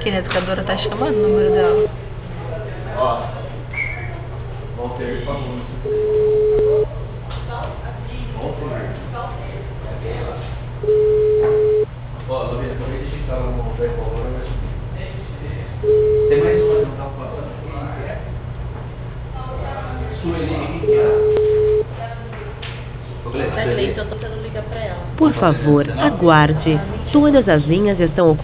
aqui, né? A educadora tá chamando o número dela. Ó, Walter famoso. Walter. Ó, Lorena, acabei de digitar lá no Walter, agora vai subir. Tem mais uma que não tá falando. Sueli, quem que é? Tá, Cleiton, eu tô tentando ligar pra ela. Por favor, aguarde. Todas as linhas estão ocupadas.